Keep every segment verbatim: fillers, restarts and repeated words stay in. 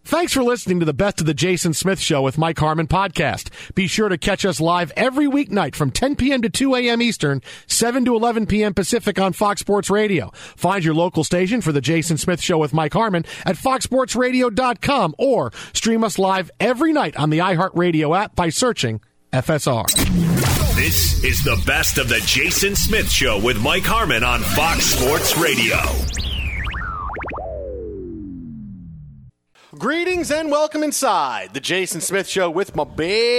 Thanks for listening to the Best of the Jason Smith Show with Mike Harmon podcast. Be sure to catch us live every weeknight from ten p.m. to two a.m. Eastern, seven to eleven p.m. Pacific on Fox Sports Radio. Find your local station for the Jason Smith Show with Mike Harmon at fox sports radio dot com or stream us live every night on the iHeartRadio app by searching F S R. This is the Best of the Jason Smith Show with Mike Harmon on Fox Sports Radio. Greetings and welcome inside the Jason Smith Show with my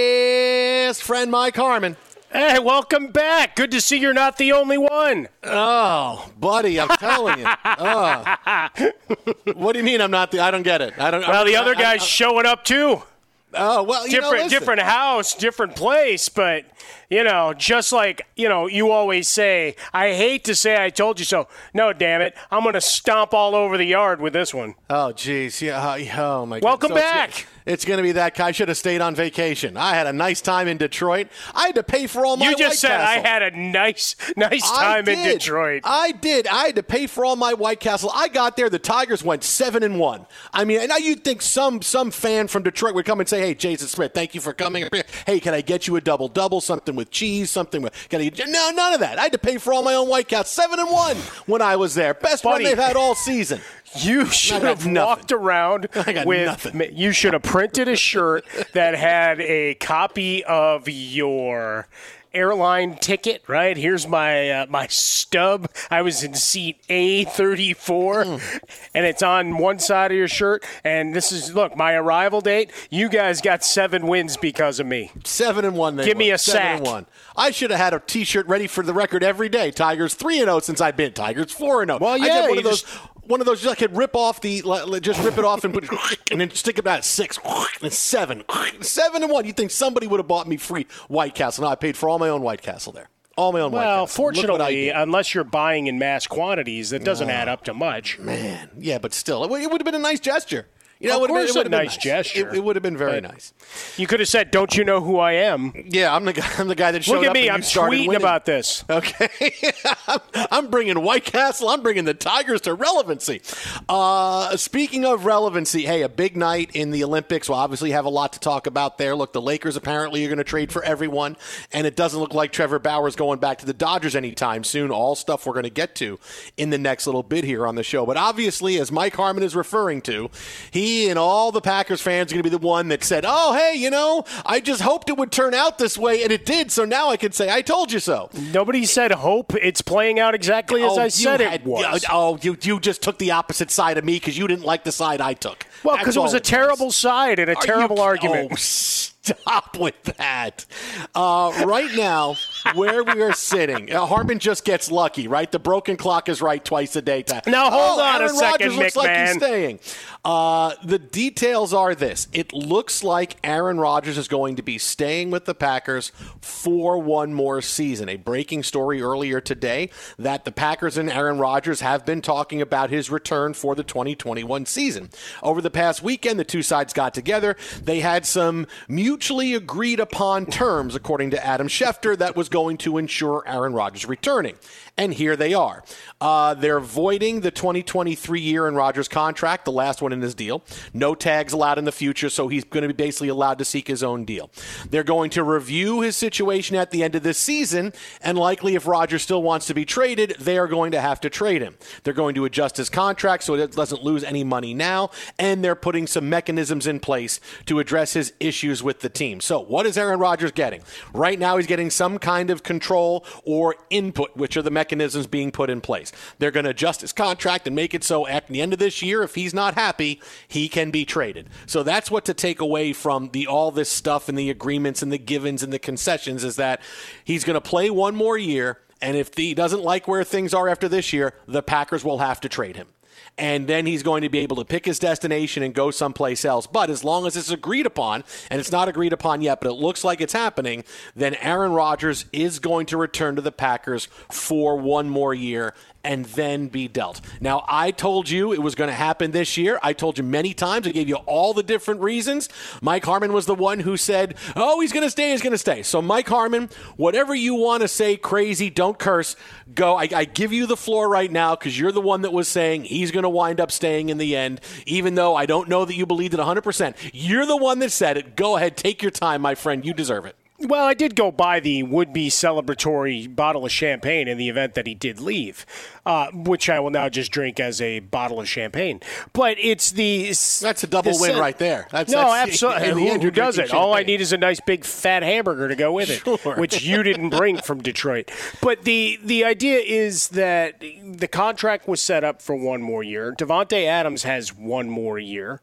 best friend Mike Harmon. Hey, welcome back. Good to see you're not the only one. Oh, buddy, I'm telling you. Oh. What do you mean I'm not the? I don't get it. I don't. Well, I'm, the other I, guy's I, I, showing up too. Oh, well, you different, know, listen. different house, different place, but, you know, just like, you know, you always say, I hate to say I told you so. No, damn it. I'm going to stomp all over the yard with this one. Oh, geez. Yeah. Oh, my God. Welcome so back. It's, it's going to be that guy. I should have stayed on vacation. I had a nice time in Detroit. I had to pay for all my You White just said Castle. I had a nice, nice time in Detroit. I did. I had to pay for all my White Castle. I got there. The Tigers went seven and one. I mean, now you'd think some some fan from Detroit would come and say, "Hey, Jason Smith, thank you for coming. Hey, can I get you a double double? Something with cheese? Something with can I?" No, none of that. I had to pay for all my own White Castle. Seven and one when I was there. Best Buddy, one they've had all season. You should have nothing. walked around I got with. nothing. You should have printed a shirt that had a copy of your airline ticket. Right here's my uh, my stub. I was in seat A thirty-four, mm. and it's on one side of your shirt. And this is look my arrival date. You guys got seven wins because of me. Seven and one. They Give won. me a Seven sack. And one. I should have had a T-shirt ready for the record every day. Tigers three and zero since I've been. Tigers four and zero. Well, yeah, I get one you of those. just- One of those I could rip off the, just rip it off and put, and then stick it back at six and seven, seven and one. You think somebody would have bought me free White Castle? No, I paid for all my own White Castle there. All my own White Castle. Well, Look what I fortunately, did. unless you're buying in mass quantities, that doesn't No. add up to much. Man, yeah, but still, it would, it would have been a nice gesture. You know, Of it would have course been, it would a have been nice gesture. It, it would have been very But- nice. You could have said, "Don't you know who I am?" Yeah, I'm the guy. I'm the guy that showed Look at up me. and I'm you started tweeting winning. about this. Okay, I'm bringing White Castle. I'm bringing the Tigers to relevancy. Uh, speaking of relevancy, hey, a big night in the Olympics. We'll obviously have a lot to talk about there. Look, the Lakers apparently are going to trade for everyone, and it doesn't look like Trevor Bauer's going back to the Dodgers anytime soon. All stuff we're going to get to in the next little bit here on the show. But obviously, as Mike Harmon is referring to, he and all the Packers fans are going to be the one that said, "Oh, hey, you know, I just hoped it would turn out this way, and it did. So now I can say I told you so." Nobody said hope. It's playing out exactly as Oh, I you said had- it was. Oh, you you just took the opposite side of me because you didn't like the side I took. Well, That's because it was all a terrible side and a Are terrible you- argument. Oh, stop with that. Uh, right now, where we are sitting, uh, Harmon just gets lucky, right? The broken clock is right twice a day. Now, hold oh, on a Aaron second, Rodgers looks like he's McMahon. staying. Uh, the details are this. It looks like Aaron Rodgers is going to be staying with the Packers for one more season. A breaking story earlier today that the Packers and Aaron Rodgers have been talking about his return for the twenty twenty-one season. Over the past weekend, the two sides got together. They had some mutually agreed upon terms, according to Adam Schefter, that was going to ensure Aaron Rodgers returning. And here they are. Uh, they're voiding the twenty twenty-three year Aaron Rodgers contract, the last one in his deal. No tags allowed in the future, so he's going to be basically allowed to seek his own deal. They're going to review his situation at the end of this season, and likely if Rodgers still wants to be traded, they are going to have to trade him. They're going to adjust his contract so it doesn't lose any money now, and they're putting some mechanisms in place to address his issues with the team. So what is Aaron Rodgers getting? Right now he's getting some kind of control or input, which are the mechanisms being put in place. They're going to adjust his contract and make it so at the end of this year, if he's not happy, he can be traded. So that's what to take away from the all this stuff and the agreements and the givens and the concessions is that he's going to play one more year, and if he doesn't like where things are after this year, the Packers will have to trade him. And then he's going to be able to pick his destination and go someplace else. But as long as it's agreed upon, and it's not agreed upon yet, but it looks like it's happening, then Aaron Rodgers is going to return to the Packers for one more year and then be dealt. Now, I told you it was going to happen this year. I told you many times. I gave you all the different reasons. Mike Harmon was the one who said, oh, he's going to stay, he's going to stay. So, Mike Harmon, whatever you want to say, crazy, don't curse, go. I, I give you the floor right now because you're the one that was saying he's going to wind up staying in the end, even though I don't know that you believed it one hundred percent. You're the one that said it. Go ahead, take your time, my friend. You deserve it. Well, I did go buy the would-be celebratory bottle of champagne in the event that he did leave, uh, which I will now just drink as a bottle of champagne. But it's the... That's a double win right there. That's, no, that's, absolutely. In the Who, end, who does it? champagne. All I need is a nice big fat hamburger to go with it, Sure. which you didn't bring from Detroit. But the, the idea is that the contract was set up for one more year. Davante Adams has one more year.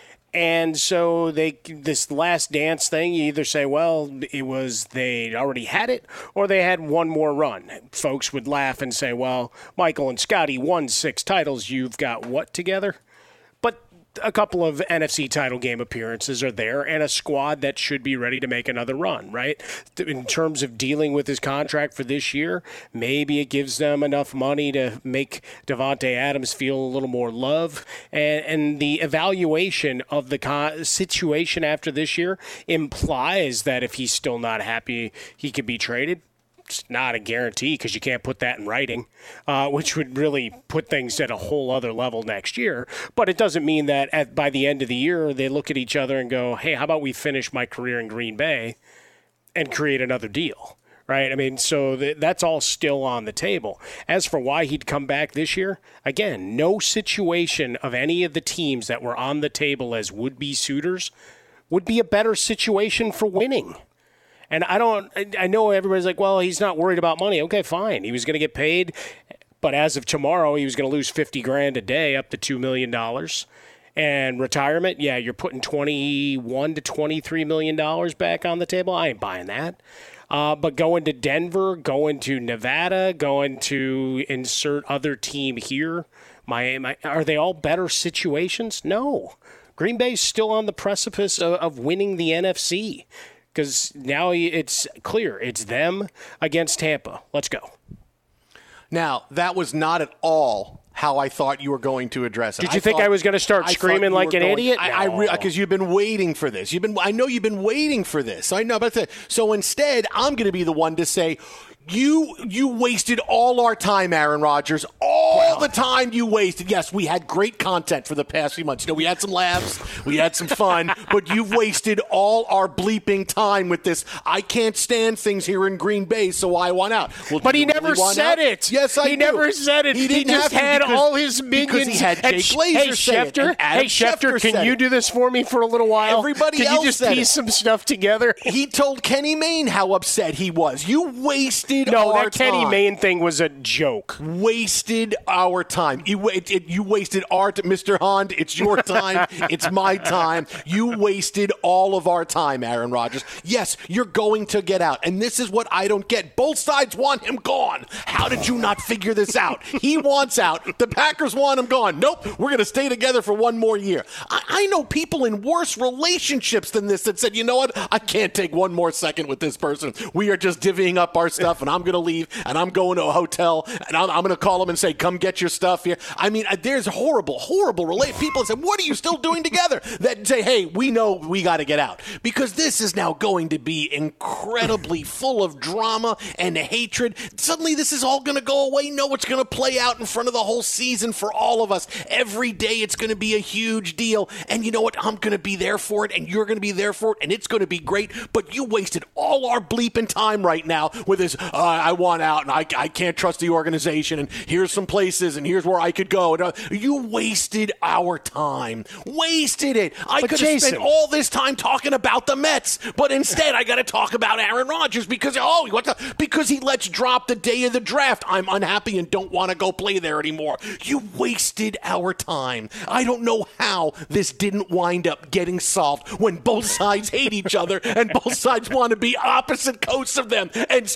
And so they this last dance thing, you either say, well, it was they already had it, or they had one more run. Folks would laugh and say, well, Michael and Scotty won six titles. You've got what together? But a couple of N F C title game appearances are there and a squad that should be ready to make another run, right? In terms of dealing with his contract for this year, maybe it gives them enough money to make Davante Adams feel a little more love. And, and the evaluation of the con- situation after this year implies that if he's still not happy, he could be traded. It's not a guarantee because you can't put that in writing, uh, which would really put things at a whole other level next year. But it doesn't mean that at, by the end of the year, they look at each other and go, hey, how about we finish my career in Green Bay and create another deal, right? I mean, so th- that's all still on the table. As for why he'd come back this year, again, no situation of any of the teams that were on the table as would-be suitors would be a better situation for winning. And I don't, I know everybody's like, well, he's not worried about money. Okay, fine. He was going to get paid. But as of tomorrow, he was going to lose fifty grand a day, up to two million dollars. And retirement, yeah, you're putting twenty-one to twenty-three million dollars back on the table. I ain't buying that. Uh, but going to Denver, going to Nevada, going to insert other team here, Miami, are they all better situations? No. Green Bay's still on the precipice of, of winning the N F C. Because now it's clear. It's them against Tampa. Let's go. Now, that was not at all how I thought you were going to address it. Did you I think thought, I was going to start I screaming like an going, idiot? I, no. I because you've been waiting for this. You've been. I know you've been waiting for this. I know, but so instead, I'm going to be the one to say, You you wasted all our time, Aaron Rodgers. All well, the time you wasted. Yes, we had great content for the past few months. You know, we had some laughs, we had some fun, but you've wasted all our bleeping time with this. I can't stand things here in Green Bay, so I want out. Well, but he never really said out? it. Yes, I He do. never said it. He, he just had because, all his minions. Because he had Jake Glazer hey, say it, Schefter, and Adam hey, Schefter, Schefter can you it. do this for me for a little while? Everybody can else you just said piece it. some stuff together? He told Kenny Mayne how upset he was. You wasted no, our that Kenny time. Mayne thing was a joke. Wasted our time. You, it, it, you wasted our time, Mister Hond. It's your time. It's my time. You wasted all of our time, Aaron Rodgers. Yes, you're going to get out. And this is what I don't get. Both sides want him gone. How did you not figure this out? He wants out. The Packers want him gone. Nope, we're going to stay together for one more year. I, I know people in worse relationships than this that said, you know what? I can't take one more second with this person. We are just divvying up our stuff, and I'm going to leave, and I'm going to a hotel, and I'm, I'm going to call them and say, come get your stuff here. I mean, there's horrible, horrible relate people that say, what are you still doing together? That say, hey, we know we got to get out. Because this is now going to be incredibly full of drama and hatred. Suddenly this is all going to go away. No, it's going to play out in front of the whole season for all of us. Every day it's going to be a huge deal. And you know what? I'm going to be there for it, and you're going to be there for it, and it's going to be great. But you wasted all our bleeping time right now with this, uh, I want out, and I, I can't trust the organization, and here's some places, and here's where I could go. And, uh, you wasted our time. Wasted it. I but could have Jason, spent all this time talking about the Mets, but instead I got to talk about Aaron Rodgers because, oh, what the, because he lets drop the day of the draft. I'm unhappy and don't want to go play there anymore. You wasted our time. I don't know how this didn't wind up getting solved when both sides hate each other and both sides want to be opposite coasts of them, and still we're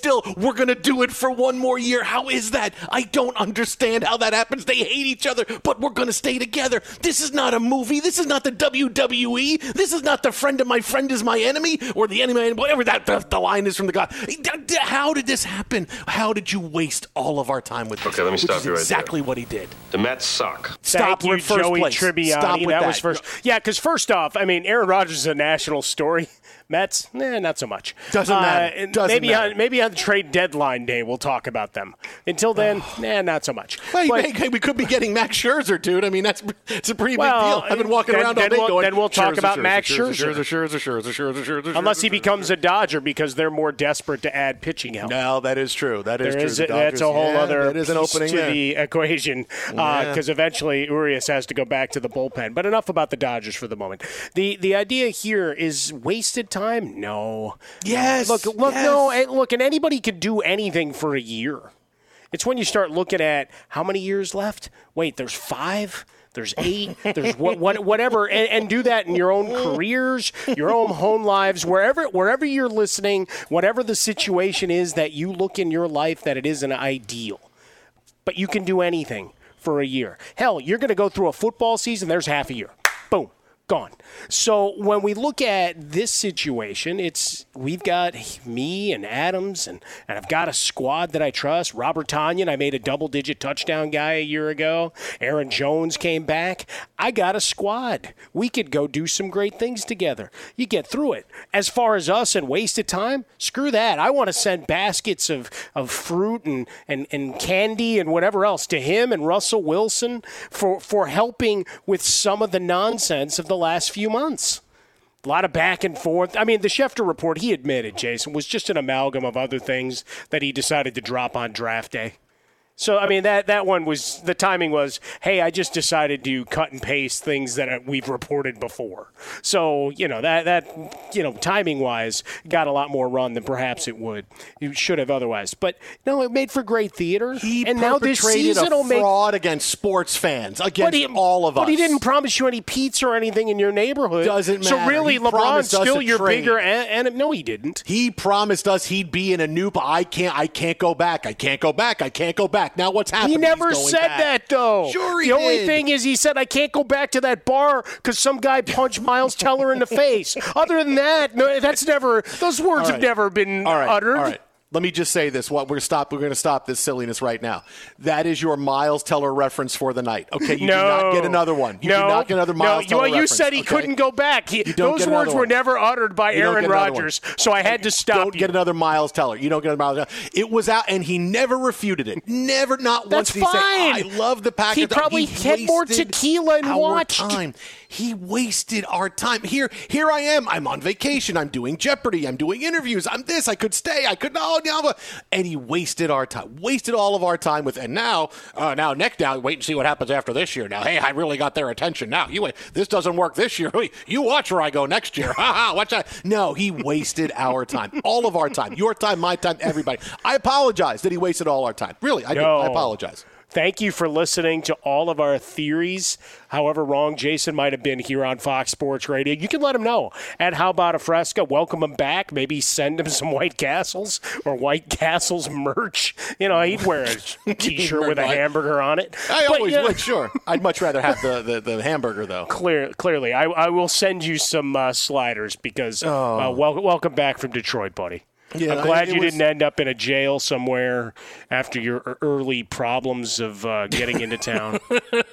we're going to do it for one more year. How is that? I don't understand how that happens. They hate each other, but we're going to stay together. This is not a movie. This is not the W W E. This is not the friend of my friend is my enemy, or the enemy, whatever that the, the line is from the God. How did this happen? How did you waste all of our time with this? Okay, let me stop you right there. Exactly what he did. The Mets suck. Stop. Thank you, We're first Joey place. Tribbiani. Stop with that, that. was first. Yeah, because first off, I mean, Aaron Rodgers is a national story. Mets, eh, not so much. Doesn't matter. Uh, Doesn't maybe matter. on maybe on the trade deadline day we'll talk about them. Until then, nah, not so much. Hey, But- hey, hey, we could be getting Max Scherzer, dude. I mean, that's it's a pretty Well, big deal. I've been walking then- around all then day we'll- going. then we'll talk Scherzer, about Scherzer, Max Scherzer, Scherzer. Scherzer, Scherzer, Scherzer, Scherzer, Scherzer. Unless he Scherzer. becomes a Dodger because they're more desperate to add pitching help. No, that is true. That is There true. is The a, that's a Dodgers- whole yeah, other that is an piece opening to there. the equation because Yeah. eventually Urias has to go back to the bullpen. But enough about the Dodgers for the moment. The the idea here is wasted time? No. Yes. Look, look, yes. no, and look, and anybody could do anything for a year. It's when you start looking at how many years left. Wait, there's five. There's eight. There's what, what, whatever, and, and do that in your own careers, your own home lives, wherever, wherever you're listening, whatever the situation is that you look in your life that it isn't ideal, but you can do anything for a year. Hell, you're going to go through a football season. There's half a year. Boom. Gone. So when we look at this situation, it's we've got me and Adams, and, and I've got a squad that I trust. Robert Tonyan, I made a double-digit touchdown guy a year ago. Aaron Jones came back. I got a squad. We could go do some great things together. You get through it. As far as us and wasted time, screw that. I want to send baskets of, of fruit and, and, and candy and whatever else to him and Russell Wilson for, for helping with some of the nonsense of the last few months. A lot of back and forth. I mean, the Schefter report, he admitted, Jason, was just an amalgam of other things that he decided to drop on draft day. So, I mean, that, that one was, the timing was, hey, I just decided to cut and paste things that we've reported before. So, you know, that, that you know, timing-wise, got a lot more run than perhaps it would. You should have otherwise. But, no, it made for great theater. He and now this perpetrated season a will make fraud against sports fans, against but he, all of us. But he didn't promise you any pizza or anything in your neighborhood. Doesn't So matter. really, He LeBron's promised us still a your trade. bigger. And, and no, he didn't. He promised us he'd be in a new. I can't. I can't go back. I can't go back. I can't go back. Now what's happening? He never He's going said back. that, though. Sure, he The only did. thing is, he said, I can't go back to that bar because some guy punched Miles Teller in the face. Other than that, no, that's never. Those words All have right. never been All right. uttered. All right. Let me just say this. What we're stop. We're going to stop this silliness right now. That is your Miles Teller reference for the night. Okay, you no. do not get another one. You no. do not get another Miles no. Teller Well, you reference, said he okay? couldn't go back. He, You don't those get words another were one. never uttered by You don't Aaron get another one. Rodgers, so I had to stop Don't you. get another Miles Teller. You don't get another Miles Teller. It was out, and he never refuted it. Never, not once That's did he say, fine. I love the Packers. He probably had more wasted tequila and our watched. time. He wasted our time. Here, here I am. I'm on vacation. I'm doing Jeopardy. I'm doing interviews. I'm this. I could stay. I could no, no. And he wasted our time. Wasted all of our time with. And now, uh, now next down. Wait and see what happens after this year. Now, hey, I really got their attention. Now, you this doesn't work this year. You watch where I go next year. Ha ha. Watch that. No, he wasted our time. All of our time. Your time. My time. Everybody. I apologize that he wasted all our time. Really, I do. No. I apologize. Thank you for listening to all of our theories, however wrong Jason might have been here on Fox Sports Radio. You can let him know at How About a Fresca. Welcome him back. Maybe send him some White Castles or White Castles merch. You know, he'd wear a T-shirt with a hamburger on it. I But, always you know, would, sure. I'd much rather have the, the, the hamburger, though. Clear, clearly, I, I will send you some uh, sliders because Oh. uh, wel- welcome back from Detroit, buddy. Yeah, I'm glad it you was- didn't end up in a jail somewhere after your early problems of uh, getting into town.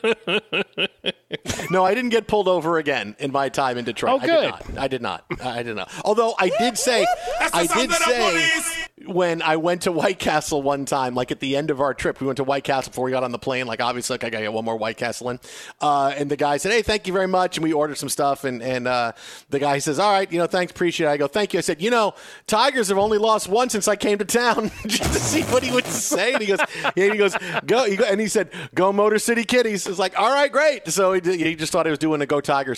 No, I didn't get pulled over again in my time in Detroit. Oh, good. I did not. I did not. I did not. Although I did say, I did say when I went to White Castle one time, like at the end of our trip, we went to White Castle before we got on the plane. Like obviously, like I got to get one more White Castle in. Uh, and the guy said, "Hey, thank you very much." And we ordered some stuff. And and uh, the guy says, "All right, you know, thanks, appreciate it." I go, "Thank you." I said, "You know, Tigers have only lost one since I came to town," just to see what he would say. And he goes, yeah, he goes, go, he go, and he said, "Go Motor City Kitties." It's like, all right, great. So he, did, he just thought he was doing a Go Tigers thing.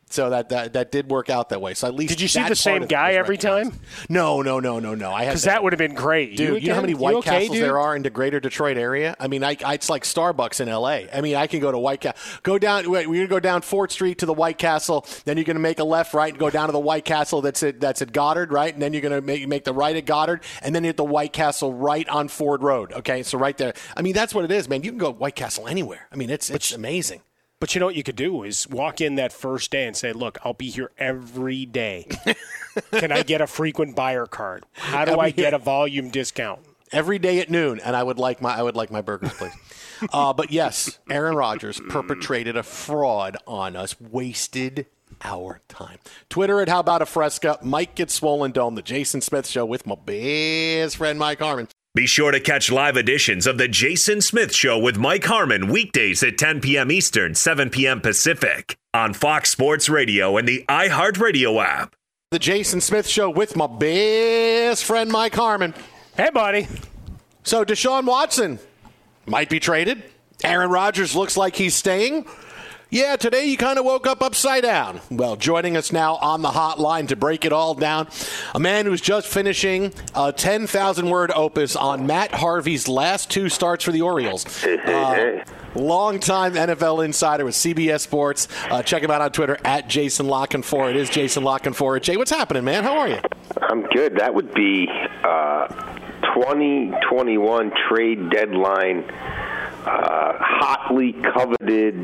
So that, that that did work out that way. So at least did you see that the same part of it guy was every recognized. time? No, no, no, no, no. I had Because that would have been great. Dude, you, you know how many White okay, Castles dude? there are in the greater Detroit area? I mean, I, I, it's like Starbucks in L A. I mean, I can go to White Castle. Go down, wait, we're going to go down Fourth Street to the White Castle. Then you're going to make a left, right, and go down to the White Castle that's at, that's at Goddard, right? And then you're going to make, make the right at Goddard, and then you're at the White Castle right on Ford Road, okay? So right there. I mean, that's what it is, man. You can go White Castle anywhere. I mean, it's it's amazing. But you know what you could do is walk in that first day and say, look, I'll be here every day. Can I get a frequent buyer card? How do I get a volume discount? Every day at noon, and I would like my I would like my burgers, please. uh, but yes, Aaron Rodgers perpetrated a fraud on us, wasted our time. Twitter at How About a Fresca. Mike Gets Swollen Dome, the Jason Smith Show with my best friend Mike Harmon. Be sure to catch live editions of The Jason Smith Show with Mike Harmon weekdays at ten p.m. Eastern, seven p.m. Pacific on Fox Sports Radio and the iHeartRadio app. The Jason Smith Show with my best friend Mike Harmon. Hey, buddy. So Deshaun Watson might be traded. Aaron Rodgers looks like he's staying. Yeah, today you kind of woke up upside down. Well, joining us now on the hotline to break it all down, a man who's just finishing a ten thousand word opus on Matt Harvey's last two starts for the Orioles. Uh, longtime N F L insider with C B S Sports. Uh, check him out on Twitter at Jason Lockenfor. It is Jason Lockenfor. Jay, what's happening, man? How are you? I'm good. That would be uh, twenty twenty-one trade deadline. Uh, hotly coveted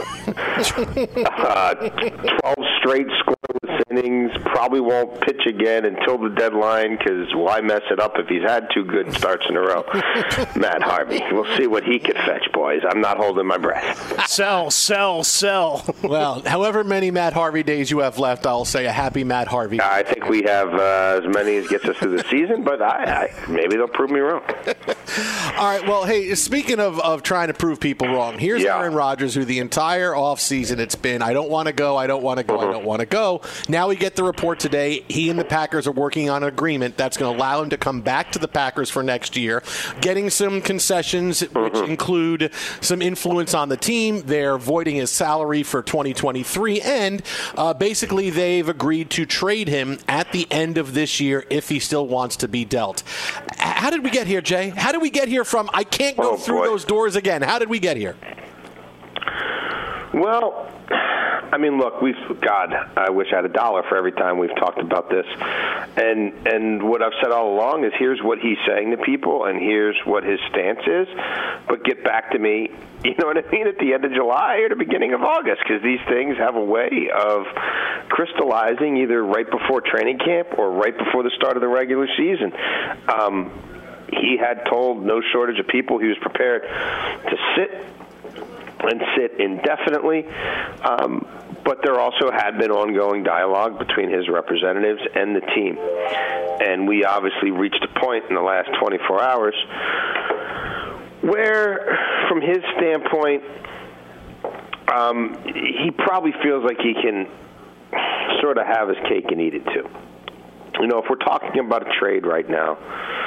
uh, twelve straight scoreless innings. Probably won't pitch again until the deadline because why mess it up if he's had two good starts in a row? Matt Harvey. We'll see what he can fetch, boys. I'm not holding my breath. Sell, sell, sell. Well, however many Matt Harvey days you have left, I'll say a happy Matt Harvey. I think we have uh, as many as gets us through the season, but I, I maybe they'll prove me wrong. All right, well, hey, speaking of, of trying to prove people wrong, here's yeah. Aaron Rodgers, who the entire offseason it's been, I don't want to go, I don't want to go, mm-hmm. I don't want to go. Now we get the report today, he and the Packers are working on an agreement that's going to allow him to come back to the Packers for next year, getting some concessions, mm-hmm. which include some influence on the team. They're voiding his salary for twenty twenty-three, and uh, basically they've agreed to trade him at the end of this year if he still wants to be dealt. How did we get here, Jay? How did we get here from I can't go oh, through boy. those doors again? How did we get here? Well, I mean, look, we've God, I wish I had a dollar for every time we've talked about this. And and what I've said all along is here's what he's saying to people and here's what his stance is. But get back to me, you know what I mean, at the end of July or the beginning of August, because these things have a way of crystallizing either right before training camp or right before the start of the regular season. Um, he had told no shortage of people he was prepared to sit and sit indefinitely. Um, but there also had been ongoing dialogue between his representatives and the team. And we obviously reached a point in the last twenty-four hours where, from his standpoint, um, he probably feels like he can sort of have his cake and eat it too. You know, if we're talking about a trade right now,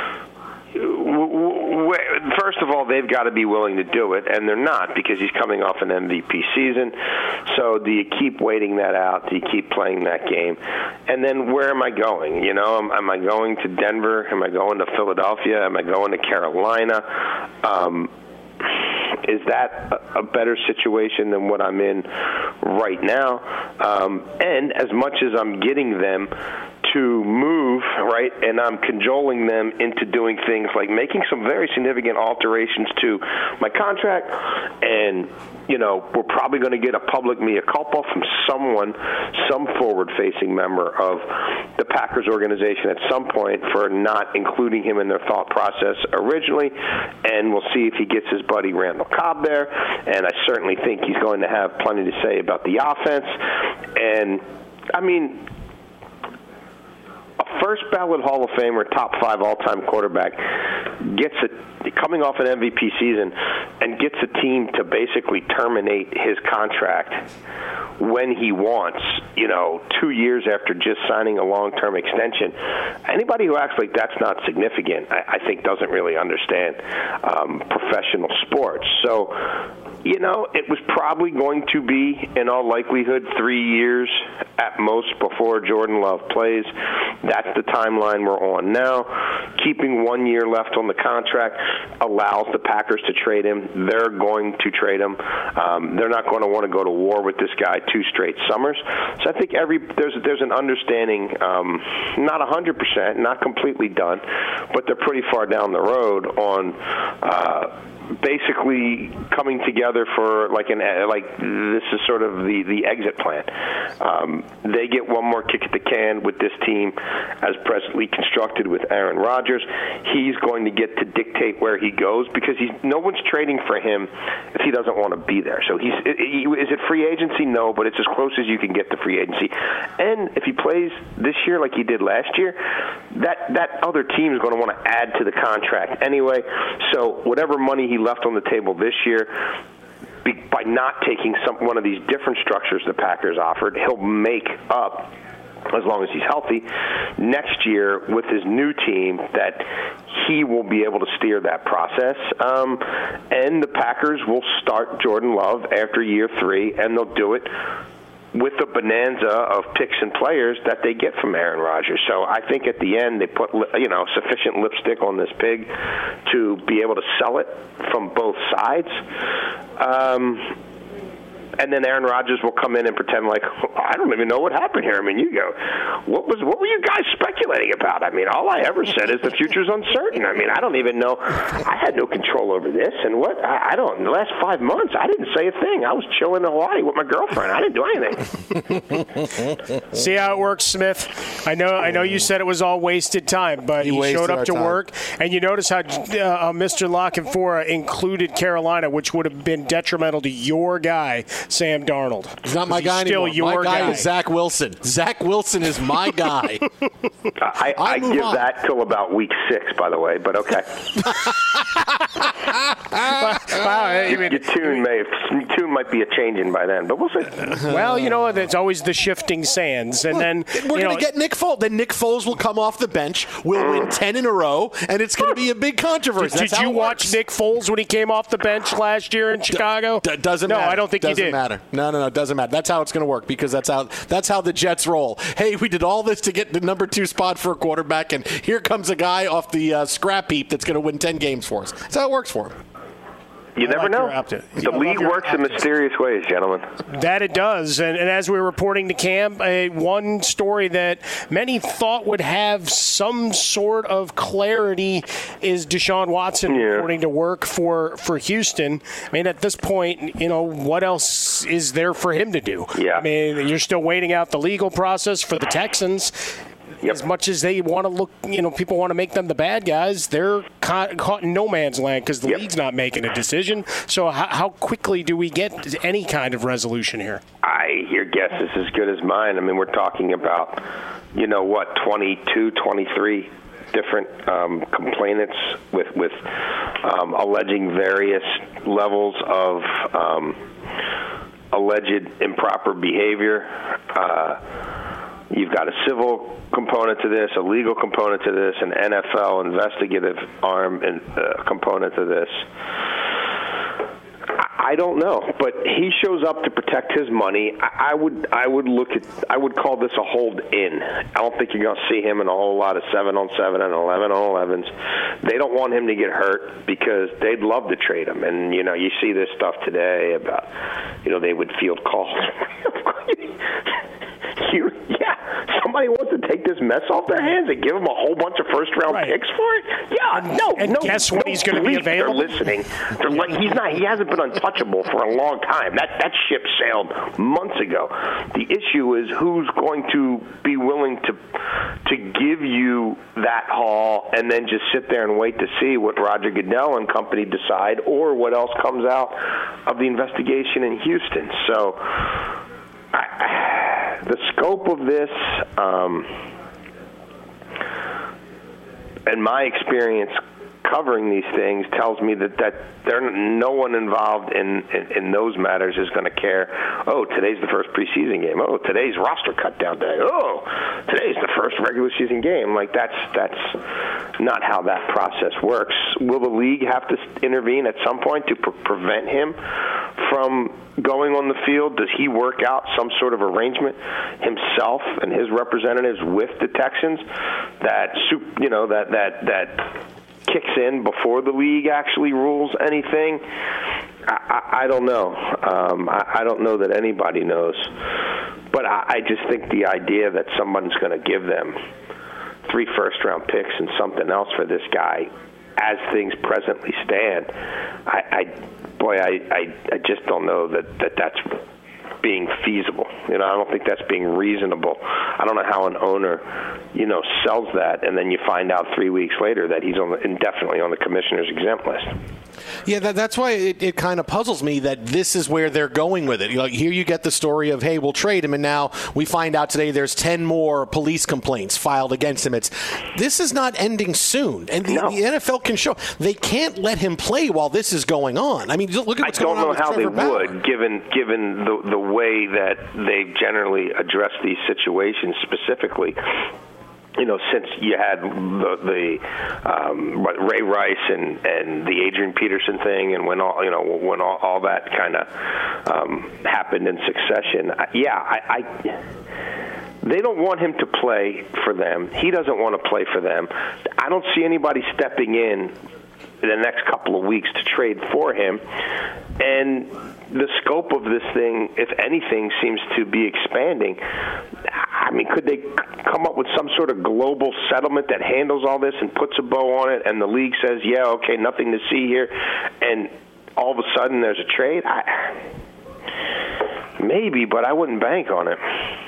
first of all, they've got to be willing to do it, and they're not because he's coming off an M V P season. So do you keep waiting that out? Do you keep playing that game? And then where am I going? You know, am, am I going to Denver? Am I going to Philadelphia? Am I going to Carolina? Um, is that a better situation than what I'm in right now? Um, and as much as I'm getting them to move, right, and I'm cajoling them into doing things like making some very significant alterations to my contract, and, you know, we're probably going to get a public mea culpa from someone, some forward-facing member of the Packers organization at some point for not including him in their thought process originally, and we'll see if he gets his buddy Randall Cobb there, and I certainly think he's going to have plenty to say about the offense, and, I mean, a first ballot Hall of Famer, top five all-time quarterback, gets a, coming off an M V P season and gets a team to basically terminate his contract when he wants, you know, two years after just signing a long-term extension. Anybody who acts like that's not significant, I, I think doesn't really understand um, professional sports. So you know, it was probably going to be, in all likelihood, three years at most before Jordan Love plays. That's the timeline we're on now. Keeping one year left on the contract allows the Packers to trade him. They're going to trade him. Um, they're not going to want to go to war with this guy two straight summers. So I think every there's there's an understanding, um, not one hundred percent, not completely done, but they're pretty far down the road on uh, basically coming together for like an like this is sort of the the exit plan. Um, they get one more kick at the can with this team as presently constructed with Aaron Rodgers. He's going to get to dictate where he goes because he's no one's trading for him if he doesn't want to be there. So he's he, is it free agency? No, but it's as close as you can get to free agency. And if he plays this year like he did last year, that that other team is going to want to add to the contract anyway. So whatever money he left on the table this year, be, by not taking some one of these different structures the Packers offered, he'll make up, as long as he's healthy, next year with his new team, that he will be able to steer that process. Um, and the Packers will start Jordan Love after year three, and they'll do it with the bonanza of picks and players that they get from Aaron Rodgers. So I think at the end they put, you know, sufficient lipstick on this pig to be able to sell it from both sides. Um, and then Aaron Rodgers will come in and pretend like, I don't even know what happened here. I mean, you go, what was what were you guys speculating about? I mean, all I ever said is the future's uncertain. I mean, I don't even know. I had no control over this. And what? I, I don't. In the last five months, I didn't say a thing. I was chilling in Hawaii with my girlfriend. I didn't do anything. See how it works, Smith? I know I know you said it was all wasted time, but he, he showed up to time. work. And you notice how uh, Mister Lockenfora included Carolina, which would have been detrimental to your guy, Sam Darnold. He's not my guy still anymore. Your my guy, guy is Zach Wilson. Zach Wilson is my guy. I, I, I give on. that till about week six, by the way, but okay. wow, I mean, your tune may your tune might be a changing by then, but we'll see. Well, you know, it's always the shifting sands, and well, then we're you going know, to get Nick Foles. Then Nick Foles will come off the bench. We'll mm. win ten in a row, and it's going to be a big controversy. Did, That's did you watch works. Nick Foles when he came off the bench last year in Chicago? D- doesn't no, matter. I don't think doesn't he did. Matter. No, no, no. Doesn't matter. That's how it's going to work because that's how that's how the Jets roll. Hey, we did all this to get the number two spot for a quarterback, and here comes a guy off the uh, scrap heap that's going to win ten games for us. That's how it works for him. You I never like know. The league works in mysterious ways, gentlemen. That it does. And, and as we were reporting to camp, a, one story that many thought would have some sort of clarity is Deshaun Watson yeah. reporting to work for, for Houston. I mean, at this point, you know, what else is there for him to do? Yeah. I mean, you're still waiting out the legal process for the Texans. Yep. As much as they want to look, you know, people want to make them the bad guys, they're caught, caught in no man's land because the yep. league's not making a decision. So how, how quickly do we get any kind of resolution here? I, your guess is as good as mine. I mean, we're talking about, you know, what, twenty-two, twenty-three different um, complainants with, with um, alleging various levels of um, alleged improper behavior. Uh, You've got a civil component to this, a legal component to this, an N F L investigative arm and uh, component to this. I don't know, but he shows up to protect his money. I would, I would look at, I would call this a hold in. I don't think you're going to see him in a whole lot of seven on seven and eleven on elevens. They don't want him to get hurt because they'd love to trade him. And you know, you see this stuff today about, you know, they would field calls. You, yeah, somebody wants to take this mess off their hands and give them a whole bunch of first-round right. picks for it. Yeah, and, no, and no. guess what? No, he's going to be available. They're listening. They're like, he's not. He hasn't been untouchable for a long time. That that ship sailed months ago. The issue is who's going to be willing to to give you that haul and then just sit there and wait to see what Roger Goodell and company decide, or what else comes out of the investigation in Houston. So. I, the scope of this, um, and my experience covering these things tells me that, that there no one involved in, in, in those matters is going to care. Oh, today's the first preseason game. Oh, today's roster cut down day. Oh, today's the first regular season game. Like that's that's not how that process works. Will the league have to intervene at some point to pre- prevent him from going on the field? Does he work out some sort of arrangement himself and his representatives with the Texans that, you know, that that that kicks in before the league actually rules anything? I, I, I don't know. Um, I, I don't know that anybody knows. But I, I just think the idea that someone's going to give them three first-round picks and something else for this guy, as things presently stand, I, I boy, I, I, I just don't know that, that that's being feasible. You know, I don't think that's being reasonable. I don't know how an owner, you know, sells that, and then you find out three weeks later that he's on the, indefinitely on the commissioner's exempt list. Yeah, that, that's why it, it kind of puzzles me that this is where they're going with it. You know, here you get the story of, hey, we'll trade him, and now we find out today there's ten more police complaints filed against him. It's this is not ending soon, and the, no. the N F L can show they can't let him play while this is going on. I mean, look at what's going on with Trevor Bauer. I don't know how they would, given given the the way that they generally address these situations specifically. You know, since you had the, the um, Ray Rice and, and the Adrian Peterson thing, and when all you know when all, all that kind of um, happened in succession, yeah, I, I they don't want him to play for them. He doesn't want to play for them. I don't see anybody stepping in the next couple of weeks to trade for him, and the scope of this thing, if anything, seems to be expanding. I mean, could they come up with some sort of global settlement that handles all this and puts a bow on it, and the league says, yeah, okay, nothing to see here, and all of a sudden there's a trade? I, maybe, but I wouldn't bank on it.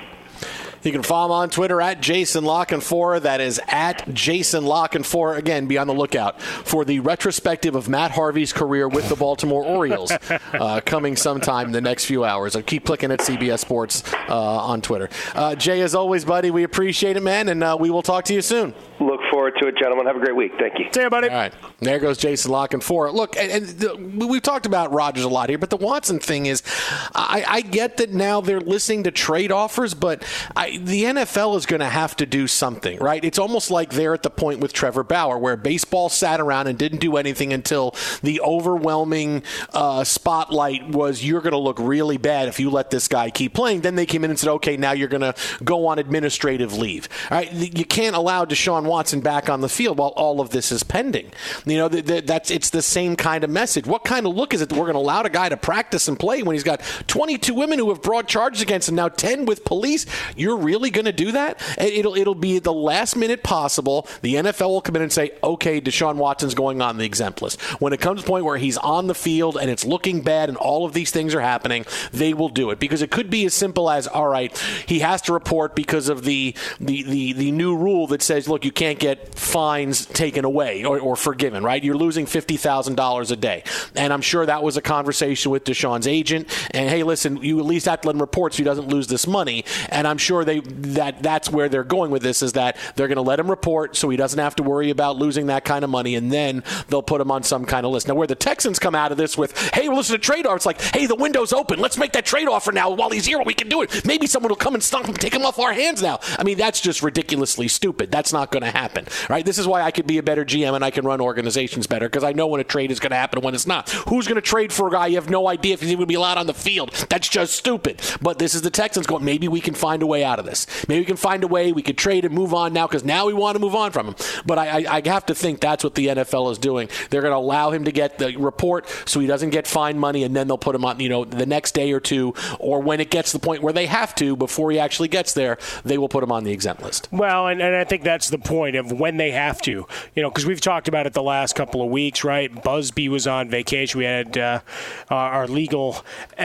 You can follow him on Twitter at Jason La Canfora. That is at Jason La Canfora. Again, be on the lookout for the retrospective of Matt Harvey's career with the Baltimore Orioles uh, coming sometime in the next few hours. I'll keep clicking at C B S Sports uh, on Twitter. Uh, Jay, as always, buddy, we appreciate it, man, and uh, we will talk to you soon. Look forward to it, gentlemen. Have a great week. Thank you. See you, buddy. All right. There goes Jason La Canfora. Look, and, and the, we've talked about Rodgers a lot here, but the Watson thing is, I, I get that now they're listening to trade offers, but I, the N F L is going to have to do something, right? It's almost like they're at the point with Trevor Bauer, where baseball sat around and didn't do anything until the overwhelming uh, spotlight was, you're going to look really bad if you let this guy keep playing. Then they came in and said, okay, now you're going to go on administrative leave. All right? You can't allow Deshaun Watson back on the field while all of this is pending. You know, th- th- that's it's the same kind of message. What kind of look is it that we're going to allow a guy to practice and play when he's got twenty-two women who have brought charges against him, now ten with police? You're really going to do that? It'll it'll be the last minute possible. The N F L will come in and say, okay, Deshaun Watson's going on the exempt list. When it comes to the point where he's on the field and it's looking bad and all of these things are happening, they will do it. Because it could be as simple as, all right, he has to report because of the the the, the new rule that says, look, you can't get fines taken away or, or forgiven, right? You're losing fifty thousand dollars a day. And I'm sure that was a conversation with Deshaun's agent. And, hey, listen, you at least have to let him report so he doesn't lose this money. And I'm sure they that that's where they're going with this, is that they're going to let him report so he doesn't have to worry about losing that kind of money, and then they'll put him on some kind of list. Now, where the Texans come out of this with, hey, well, listen to trade offer, it's like, hey, the window's open. Let's make that trade offer now. While he's here, we can do it. Maybe someone will come and stomp him, take him off our hands now. I mean, that's just ridiculously stupid. That's not going to happen, right? This is why I could be a better G M and I can run organizations better, because I know when a trade is going to happen and when it's not. Who's going to trade for a guy you have no idea if he's even going to be allowed on the field? That's just stupid. But this is the Texans going, maybe we can find a way out of this. Maybe we can find a way we could trade and move on now, because now we want to move on from him. But I, I, I have to think that's what the N F L is doing. They're going to allow him to get the report so he doesn't get fine money, and then they'll put him on, you know, the next day or two, or when it gets to the point where they have to, before he actually gets there, they will put him on the exempt list. Well, and, and I think that's the point of when they have to, you know, because we've talked about it the last couple of weeks, right? Busby was on vacation. We had uh, our legal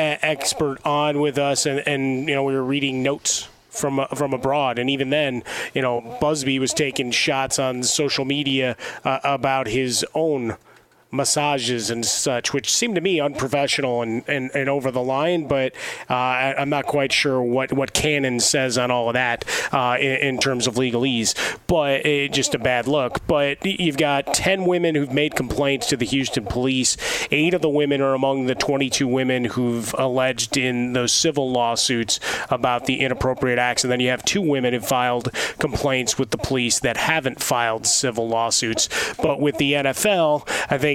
expert on with us, and, and, you know, we were reading notes from from abroad, and even then, you know, Busby was taking shots on social media uh, about his own massages and such, which seemed to me unprofessional and, and, and over the line, but uh, I, I'm not quite sure what, what canon says on all of that uh, in, in terms of legalese, but it, just a bad look. But you've got ten women who've made complaints to the Houston police. Eight of the women are among the twenty-two women who've alleged in those civil lawsuits about the inappropriate acts, and then you have two women who filed complaints with the police that haven't filed civil lawsuits. But with the N F L, I think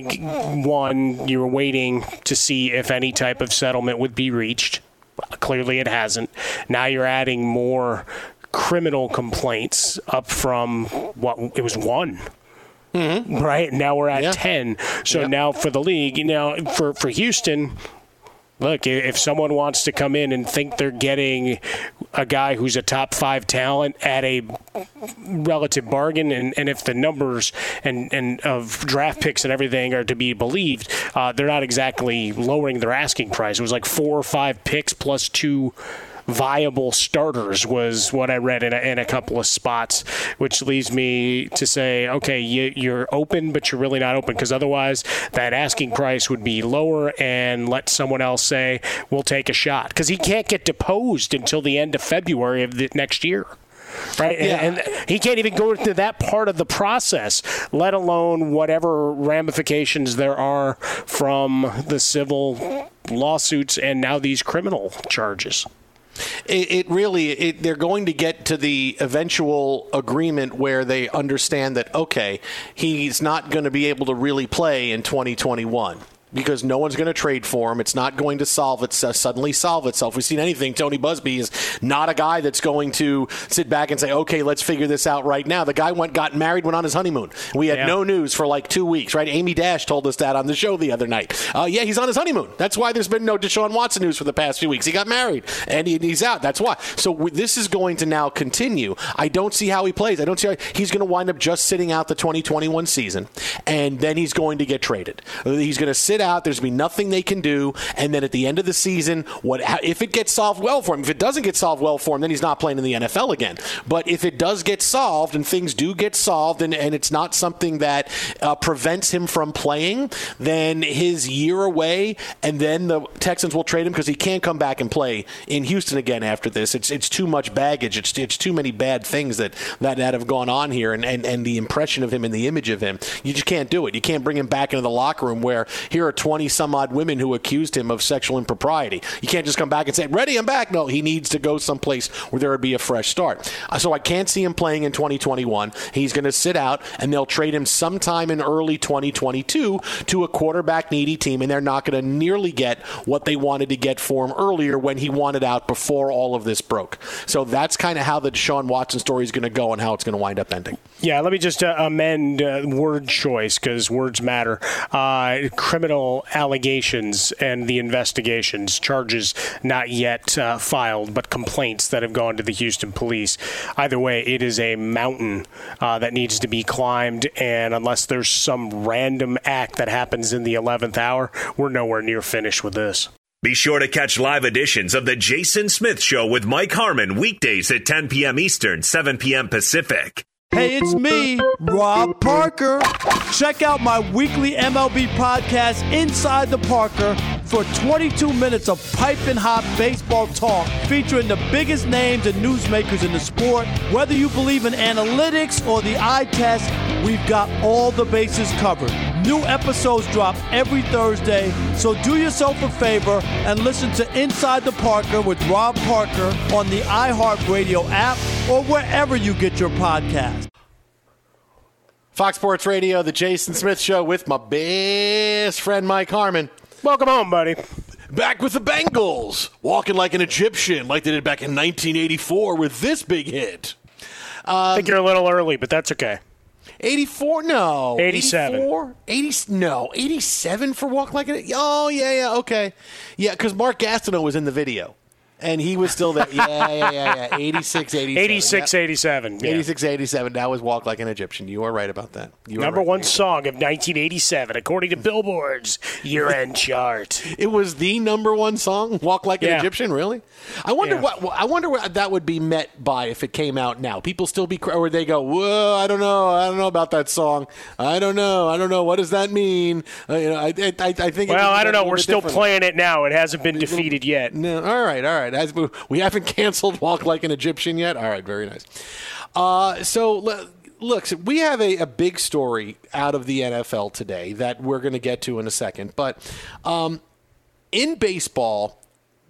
think, one, you were waiting to see if any type of settlement would be reached. Clearly it hasn't. Now you're adding more criminal complaints up from what it was one. Mm-hmm. Right? Now we're at yeah. ten. So yeah. now for the league, you know, for, for Houston, look, if someone wants to come in and think they're getting a guy who's a top five talent at a relative bargain, and, and if the numbers and, and of draft picks and everything are to be believed, uh, they're not exactly lowering their asking price. It was like four or five picks plus two viable starters was what I read in a, in a couple of spots, which leads me to say, okay, you, you're open, but you're really not open, because otherwise that asking price would be lower and let someone else say, we'll take a shot. Because he can't get deposed until the end of February of the next year. Right, yeah. and, and he can't even go to that part of the process, let alone whatever ramifications there are from the civil lawsuits and now these criminal charges. It, it really, it, they're going to get to the eventual agreement where they understand that, okay, he's not going to be able to really play in twenty twenty-one. Because no one's going to trade for him. It's not going to solve it, uh, suddenly solve itself. If we've seen anything, Tony Busby is not a guy that's going to sit back and say, okay, let's figure this out right now. The guy went, got married, went on his honeymoon. We had yeah. no news for like two weeks, right? Amy Dash told us that on the show the other night. Uh, yeah, he's on his honeymoon. That's why there's been no Deshaun Watson news for the past few weeks. He got married, and he, he's out. That's why. So w- this is going to now continue. I don't see how he plays. I don't see how he's going to wind up just sitting out the twenty twenty-one season, and then he's going to get traded. He's going to sit out. There's going to be nothing they can do, and then at the end of the season, what if it gets solved well for him? If it doesn't get solved well for him, then he's not playing in the N F L again. But if it does get solved, and things do get solved, and, and it's not something that uh, prevents him from playing, then his year away, and then the Texans will trade him because he can't come back and play in Houston again after this. It's it's too much baggage. It's it's too many bad things that, that, that have gone on here, and, and, and the impression of him and the image of him. You just can't do it. You can't bring him back into the locker room where here are twenty some odd women who accused him of sexual impropriety. You can't just come back and say, ready, I'm back. No, he needs to go someplace where there would be a fresh start. So I can't see him playing in twenty twenty-one. He's going to sit out, and they'll trade him sometime in early twenty twenty-two to a quarterback-needy team, and they're not going to nearly get what they wanted to get for him earlier when he wanted out before all of this broke. So that's kind of how the Deshaun Watson story is going to go and how it's going to wind up ending. Yeah, let me just uh, amend uh, word choice because words matter. Uh, criminal allegations and the investigations, charges not yet uh, filed, but complaints that have gone to the Houston police. Either way, it is a mountain uh, that needs to be climbed, and unless there's some random act that happens in the eleventh hour, we're nowhere near finished with this. Be sure to catch live editions of The Jason Smith Show with Mike Harmon weekdays at ten p.m. Eastern, seven p.m. Pacific. Hey, it's me, Rob Parker. Check out my weekly M L B podcast, Inside the Parker, for twenty-two minutes of piping hot baseball talk featuring the biggest names and newsmakers in the sport. Whether you believe in analytics or the eye test, we've got all the bases covered. New episodes drop every Thursday, so do yourself a favor and listen to Inside the Parker with Rob Parker on the iHeartRadio app or wherever you get your podcast. Fox Sports Radio, The Jason Smith Show with my best friend Mike Harmon. Welcome home, buddy. Back with the Bengals, walking like an Egyptian like they did back in nineteen eighty-four with this big hit. Um, I think you're a little early, but that's okay. eighty-four? No. eighty-seven. eighty-four? eighty, no. eighty-seven for Walk Like an... Oh, yeah, yeah, okay. Yeah, because Mark Gastineau was in the video. And he was still there. Yeah, yeah, yeah, yeah. eighty-six, eighty-seven. eighty-six, eighty-seven. Yeah. eighty-six, eighty-seven. That was Walk Like an Egyptian. You are right about that. You Number right. one song of nineteen eighty-seven, according to Billboard's year-end chart. It was the number one song, Walk Like an yeah. Egyptian, really? I wonder yeah. what I wonder what that would be met by if it came out now. People still be, or would they go, whoa, I don't know. I don't know about that song. I don't know. I don't know. What does that mean? Uh, you know, I, I, I think. Well, I don't know. We're still playing it now. It hasn't been defeated yet. No. All right. All right. As, we have haven't canceled Walk Like an Egyptian yet? All right, very nice. Uh, so, look, we have a, a big story out of the N F L today that we're going to get to in a second. But um, in baseball,